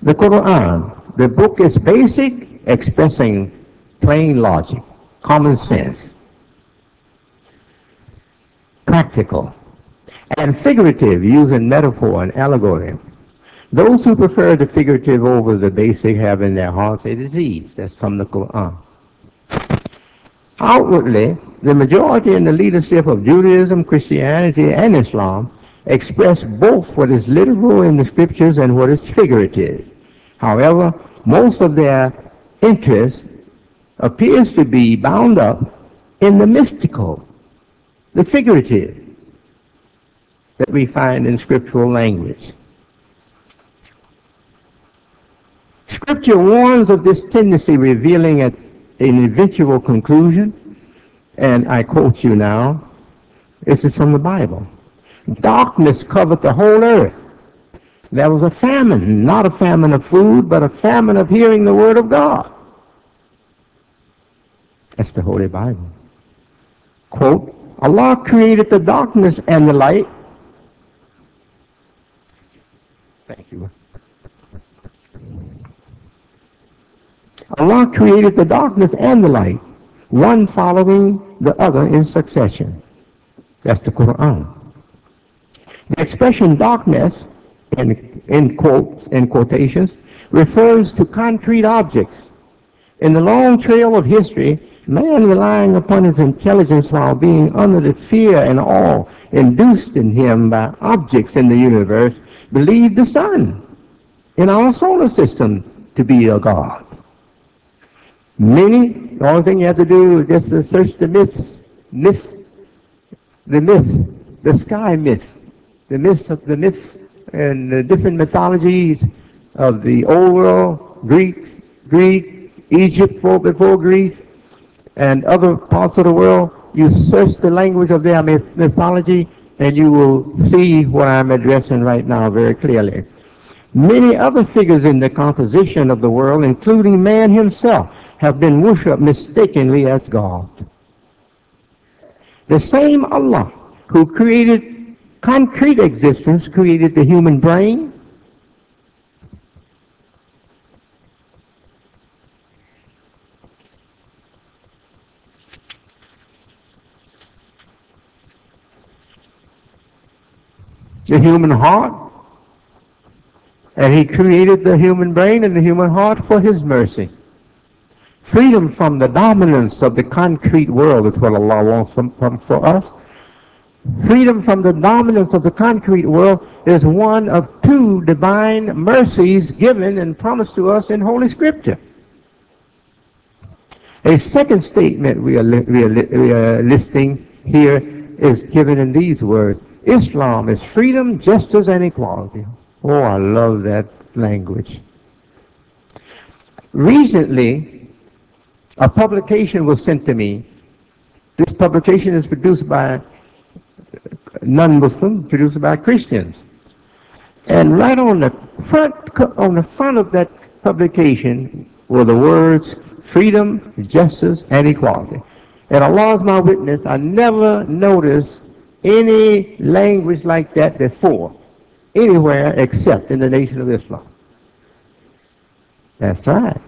The Quran, the book is basic, expressing plain logic, common sense, practical, and figurative, using metaphor and allegory. Those who prefer the figurative over the basic have in their hearts a disease. That's from the Quran. Outwardly, the majority in the leadership of Judaism, Christianity, and Islam express both what is literal in the scriptures and what is figurative. However, most of their interest appears to be bound up in the mystical, the figurative that we find in scriptural language. Scripture warns of this tendency, revealing an eventual conclusion, and I quote you now. This is from the Bible. Darkness covered the whole earth. There was a famine, not a famine of food, but a famine of hearing the word of God. That's the Holy Bible. Quote, Allah created the darkness and the light. Thank you. Allah created the darkness and the light, one following the other in succession. That's the Quran. The expression darkness, in quotations, refers to concrete objects. In the long trail of history, man, relying upon his intelligence while being under the fear and awe induced in him by objects in the universe, believed the sun in our solar system to be a god. Many, the only thing you have to do is just to search the sky myth, the myth and the different mythologies of the old world, Greek, Egypt before Greece, and other parts of the world. You search the language of their mythology, and you will see what I'm addressing right now very clearly. Many other figures in the composition of the world, including man himself, have been worshipped mistakenly as God. The same Allah who created concrete existence created the human brain, the human heart, and he created the human brain and the human heart for his mercy. Freedom from the dominance of the concrete world is what Allah wants for us. Freedom from the dominance of the concrete world is one of two divine mercies given and promised to us in Holy Scripture. A second statement we are listing here is given in these words. Islam is freedom, justice, and equality. Oh, I love that language. Recently, a publication was sent to me. This publication is produced by non-Muslims, produced by Christians. And right on the front of that publication were the words freedom, justice, and equality. And Allah is my witness, I never noticed any language like that before, anywhere except in the Nation of Islam. That's right.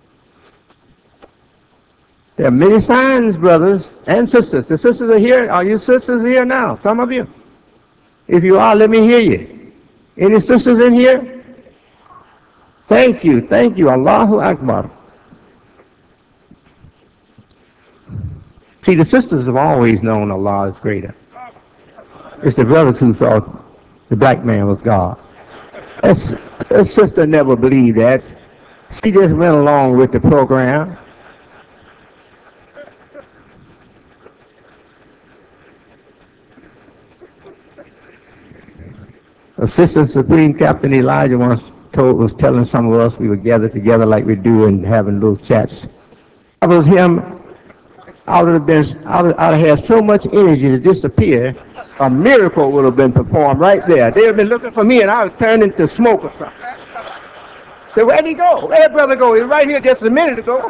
There are many signs, brothers and sisters. The sisters are here. Are you sisters here now? Some of you. If you are, let me hear you. Any sisters in here? Thank you. Thank you. Allahu Akbar. See, the sisters have always known Allah is greater. It's the brothers who thought the black man was God. That sister never believed that. She just went along with the program. Assistant Supreme Captain Elijah once was telling some of us we would gather together like we do and having little chats. I was him. I would have had so much energy to disappear, a miracle would have been performed right there. They would have been looking for me, and I was turned into smoke or something. So where'd he go? Where'd brother go? He was right here just a minute ago.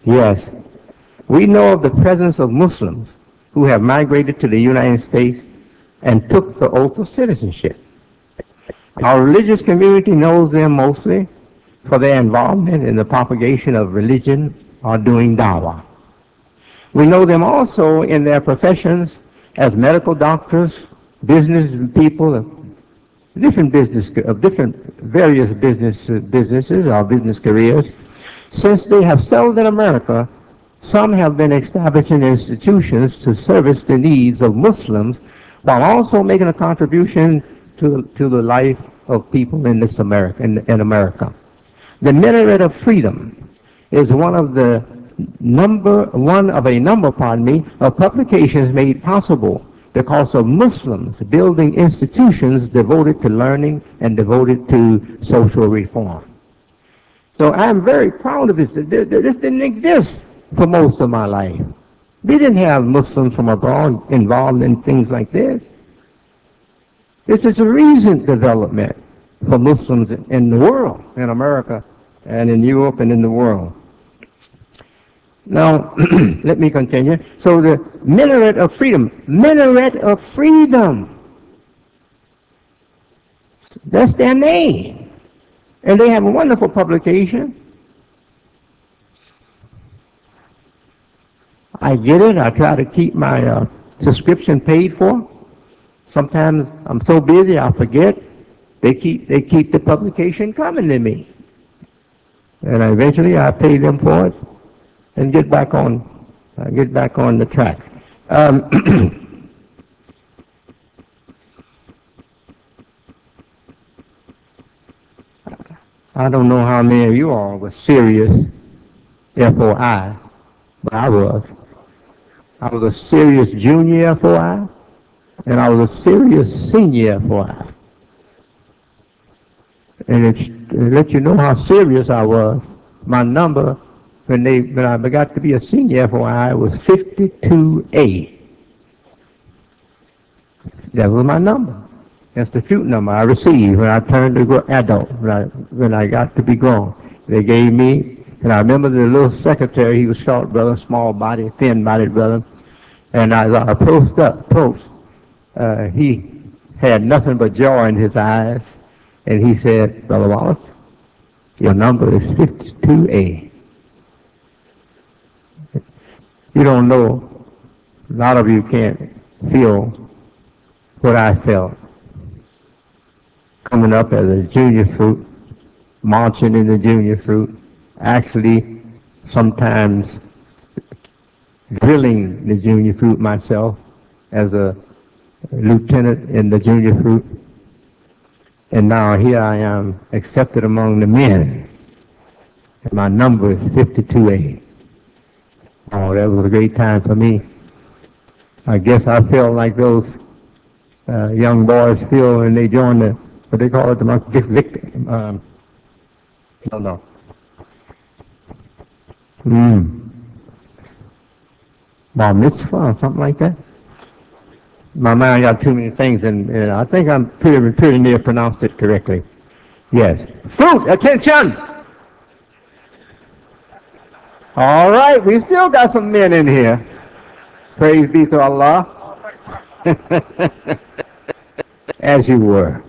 Yes. We know of the presence of Muslims who have migrated to the United States and took the oath of citizenship. Our religious community knows them mostly for their involvement in the propagation of religion or doing dawah. We know them also in their professions as medical doctors, business people of different various businesses or business careers. Since they have settled in America, some have been establishing institutions to service the needs of Muslims while also making a contribution to the life of people in America. The Minaret of Freedom is one of a number of publications made possible because of Muslims building institutions devoted to learning and devoted to social reform. So I'm very proud of this. This didn't exist for most of my life. We didn't have Muslims from abroad involved in things like this. This is a recent development for Muslims in the world, in America and in Europe and in the world. Now, let me continue. So the Minaret of Freedom, that's their name. And they have a wonderful publication. I get it. I try to keep my subscription paid for. Sometimes I'm so busy I forget. They keep the publication coming to me. And eventually I pay them for it and get back on the track. I don't know how many of you all were serious FOI, but I was. I was a serious junior FOI, and I was a serious senior FOI. And to let you know how serious I was, my number when I got to be a senior FOI was 52A. That was my number. That's the shoot number I received when I turned to adult, when I got to be grown. They gave me, and I remember the little secretary, he was short brother, small body, thin-bodied brother, and as I approached, he had nothing but joy in his eyes, and he said, "Brother Wallace, your number is 52A. You don't know, a lot of you can't feel what I felt coming up as a junior fruit, marching in the junior fruit, actually sometimes drilling the junior fruit myself as a lieutenant in the junior fruit. And now here I am accepted among the men. And my number is 52A. Oh, that was a great time for me. I guess I felt like those young boys feel when they join what they call it, the no. Bar mitzvah or something like that. My mind got too many things, and I think I'm pretty near pronounced it correctly. Yes. Fruit, attention! All right, we still got some men in here. Praise be to Allah. As you were.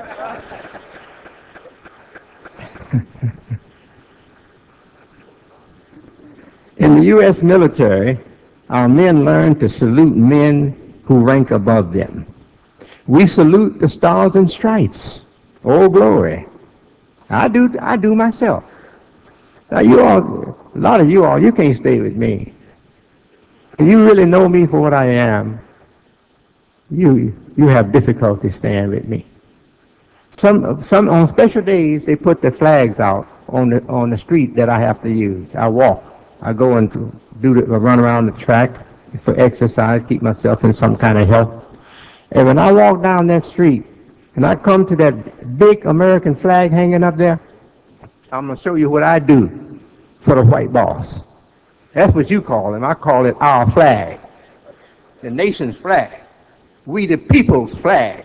In the U.S. military, our men learn to salute men who rank above them. We salute the stars and stripes. Oh, glory. I do myself. Now, a lot of you all, you can't stay with me. If you really know me for what I am, you have difficulty staying with me. Some on special days they put the flags out on the street that I have to use. I walk. I go and run around the track for exercise, keep myself in some kind of health. And when I walk down that street and I come to that big American flag hanging up there, I'm going to show you what I do for the white boss. That's what you call him. I call it our flag, the nation's flag. We the people's flag.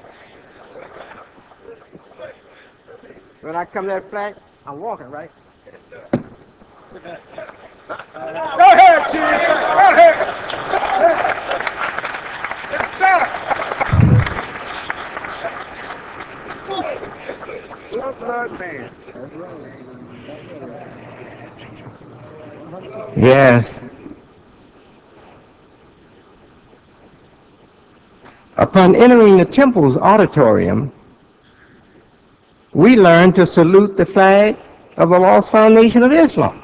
When I come to that flag, I'm walking, right? Go ahead, Chief. Go ahead. Yes, sir. Blood man. Yes. Upon entering the temple's auditorium, we learned to salute the flag of the Lost Foundation of Islam.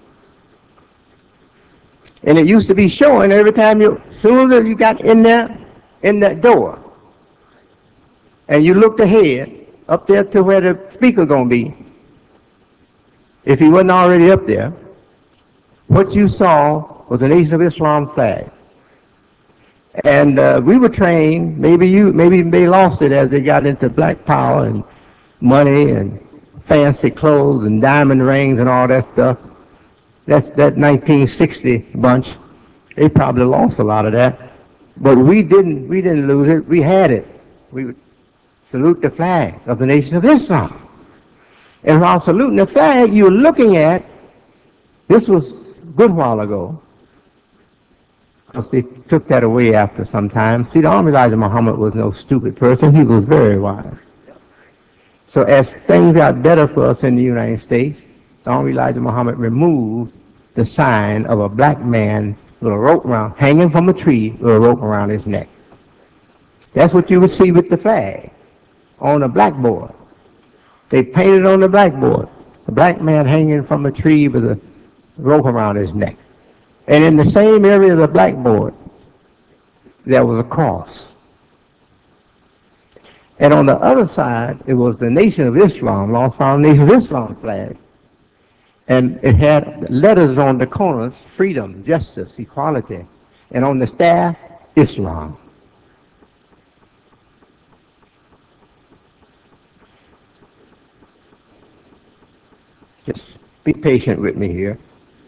And it used to be showing every time as soon as you got in there, in that door, and you looked ahead, up there to where the speaker going to be, if he wasn't already up there, what you saw was the Nation of Islam flag. And we were trained, maybe they lost it as they got into black power and money and fancy clothes and diamond rings and all that stuff. That's that 1960 bunch. They probably lost a lot of that. But we didn't lose it. We had it. We would salute the flag of the Nation of Islam. And while saluting the flag, you're looking at, this was a good while ago, because they took that away after some time. See, the Honorable Elijah Muhammad was no stupid person. He was very wise. So as things got better for us in the United States, the Honorable Elijah Muhammad removed the sign of a black man with a rope around, hanging from a tree with a rope around his neck. That's what you would see with the flag on the blackboard. They painted on the blackboard a black man hanging from a tree with a rope around his neck. And in the same area of the blackboard, there was a cross. And on the other side, it was the Nation of Islam, Lost Foundation of Islam flag. And it had letters on the corners, freedom, justice, equality. And on the staff, Islam. Just be patient with me here.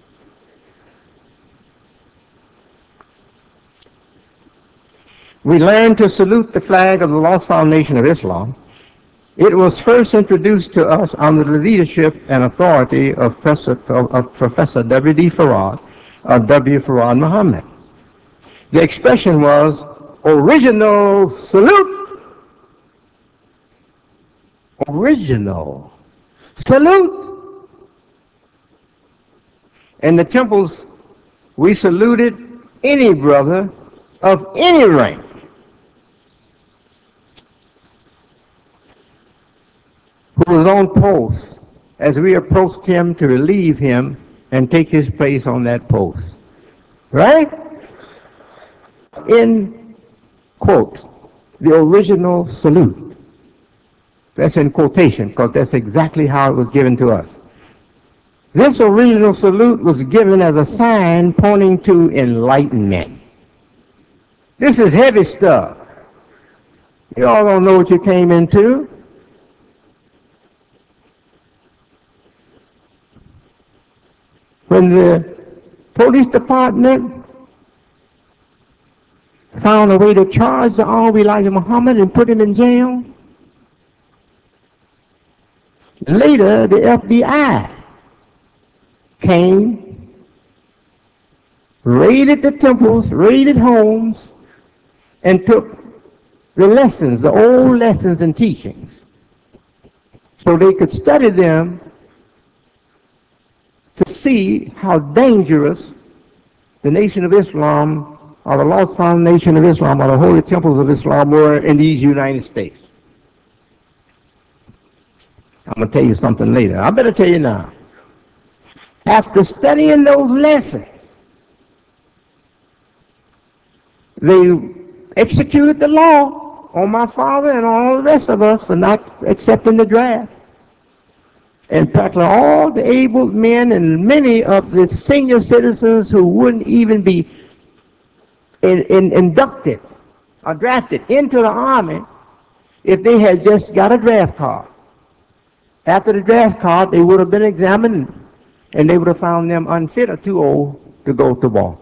We learned to salute the flag of the Lost Foundation of Islam. It was first introduced to us under the leadership and authority of Professor W.D. Farad, of W. Farad Muhammad. The expression was, original salute. Original salute. In the temples, we saluted any brother of any rank. Who was on post as we approached him to relieve him and take his place on that post. Right? In quote, the original salute. That's in quotation, because that's exactly how it was given to us. This original salute was given as a sign pointing to enlightenment. This is heavy stuff. You all don't know what you came into. When the police department found a way to charge the Honorable Elijah Muhammad and put him in jail, later the FBI came, raided the temples, raided homes, and took the lessons, the old lessons and teachings, so they could study them to see how dangerous the Nation of Islam, or the Lost Foundation of Islam, or the Holy Temples of Islam were in these United States. I'm going to tell you something later. I better tell you now. After studying those lessons, they executed the law on my father and all the rest of us for not accepting the draft. And practically all the able men and many of the senior citizens who wouldn't even be inducted or drafted into the Army if they had just got a draft card. After the draft card, they would have been examined and they would have found them unfit or too old to go to war.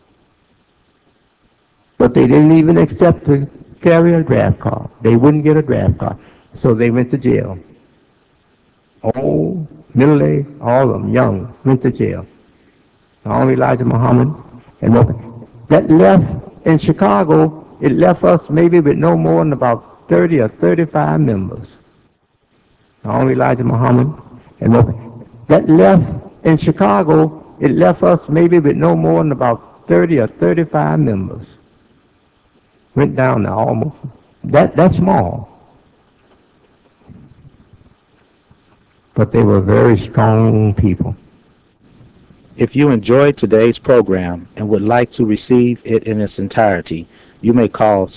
But they didn't even accept to carry a draft card. They wouldn't get a draft card. So they went to jail. Old, middle-aged, all of them, young, went to jail. only Elijah Muhammad, and that left in Chicago, it left us maybe with no more than about 30 or 35 members. Only Elijah Muhammad, and that left in Chicago, it left us maybe with no more than about 30 or 35 members. Went down to almost, that's small. But they were very strong people. If you enjoyed today's program and would like to receive it in its entirety, you may call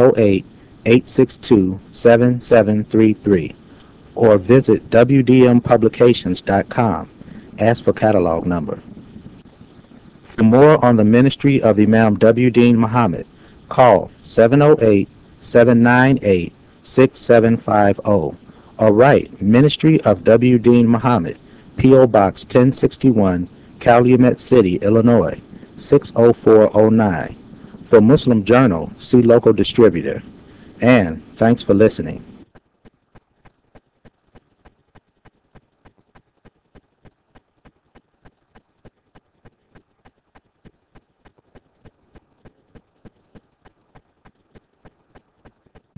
708-862-7733 or visit wdmpublications.com. Ask for catalog number. For more on the ministry of Imam W. Dean Muhammad, call 708-798-6750 or write Ministry of W. Dean Muhammad, P.O. Box 1061, Calumet City, Illinois, 60409. For Muslim Journal, see local distributor. And thanks for listening.